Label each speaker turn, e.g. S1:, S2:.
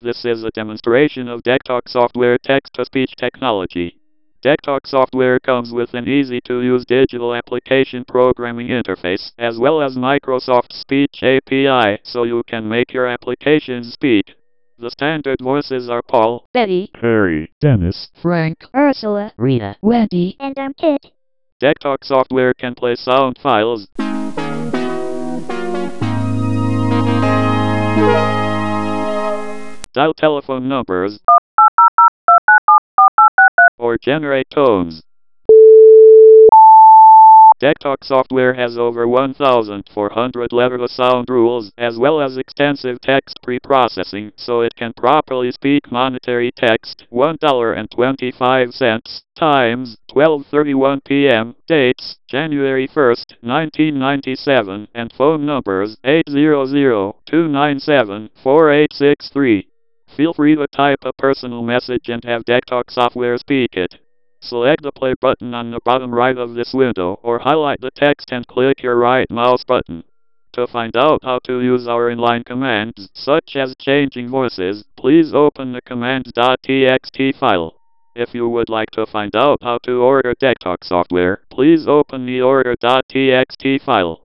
S1: This is a demonstration of DeckTalk software text-to-speech technology. DeckTalk software comes with an easy-to-use digital application programming interface, as well as Microsoft Speech API, so you can make your applications speak. The standard voices are Paul,
S2: Betty,
S1: Harry, Dennis,
S2: Frank,
S3: Ursula,
S2: Rita, Wendy,
S3: and I'm Kit.
S1: DeckTalk software can play sound files, dial telephone numbers, or generate tones. DeckTalk software has over 1,400 letter-to-sound rules, as well as extensive text pre-processing, so it can properly speak monetary text. $1.25, times, 12:31 p.m., dates, January 1st, 1997, and phone numbers, 800-297-4863. Feel free to type a personal message and have DeckTalk software speak it. Select the play button on the bottom right of this window, or highlight the text and click your right mouse button. To find out how to use our inline commands, such as changing voices, please open the commands.txt file. If you would like to find out how to order DeckTalk software, please open the order.txt file.